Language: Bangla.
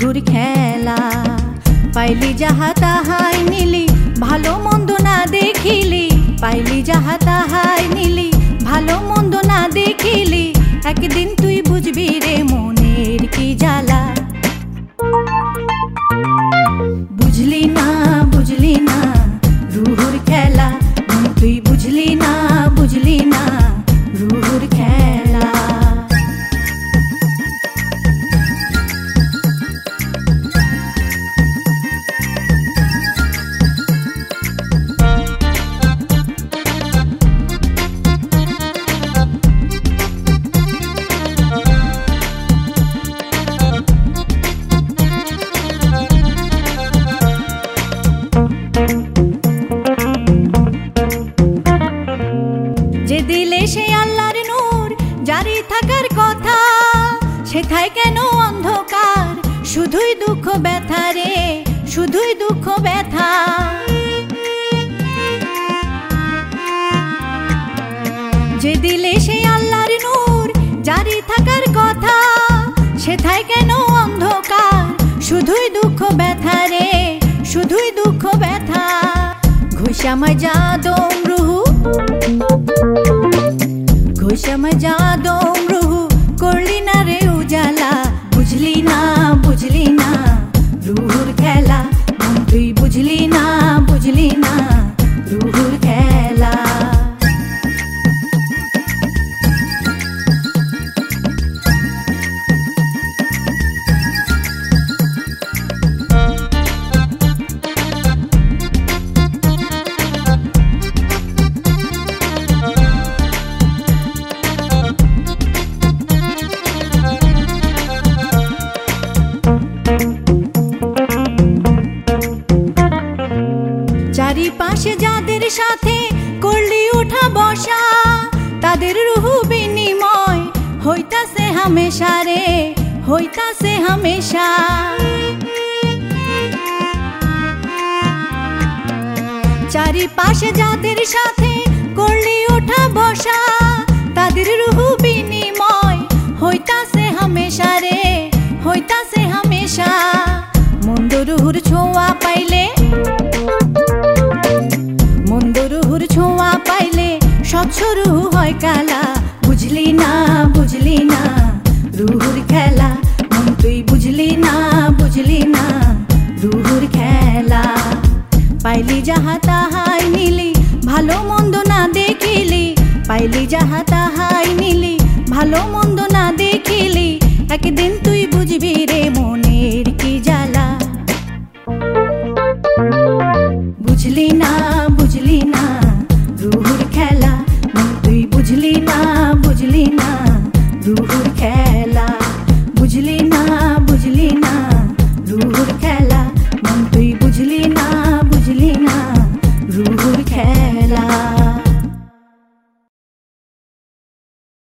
রুহুর খেলা। পাইলি যাহা তাহাই নিলি, ভালো মন্দ না দেখিলি। পাইলি যাহা তাহাই নিলি, ভালো মন্দ না দেখিলি। একদিন তুই বুঝবি রে মনের কি জ্বালা। বুঝলি না বুঝলি না রুহুর খেলা, তুই বুঝলি না বুঝলি না রুহুর খেলা। যে দিলে সে আল্লাহর নূর জারি থাকার কথা, সেথায় কেন অন্ধকার? শুধুই দুঃখ ব্যথা রে, শুধুই দুঃখ ব্যথা। যে দিলে সে আল্লাহর নূর জারি থাকার কথা, সেথায় কেন অন্ধকার? শুধুই দুঃখ ব্যথা রে, শুধুই দুঃখ ব্যথা। ঘুষামায় যাদম রুহু, ঘুষামায় যাদম রুহু, করলি না রে উজালা। বুঝলি না বুঝলি না রুহুর খেলা, তুই বুঝলি না বুঝলি না রুহুর খেলা। চারিপাশে যাদের সাথে করলি উঠা বসা, তাদের রুহু বিনিময় হইতাছে হামেশা রে, হইতাছে হামেশা। চারিপাশে যাদের সাথে করলি উঠা বসা, তাদের রুহু বিনিময় হইতাছে হামেশা রে, হইতাছে হামেশা। মন্দ রুহুর ছোঁয়া পাইলে, মন্দ রুহুর ছোঁয়া পাইলে স্বচ্ছ রুহু হয় কালা। বুঝলি না বুঝলি না রুহুর খেলা, তুই বুঝলি না বুঝলি না রুহুর খেলা। পাইলি যাহা তাহাই নিলি, ভালো মন্দ না দেখিলি। পাইলি যাহা তাহাই নিলি, ভালো মন্দ না দেখিলি। একদিন তুই বুঝবি রে মনের কি জ্বালা। বুঝলি না বুঝলি না রুহুর খেলা, তুই বুঝলি না বুঝলি না রুহুর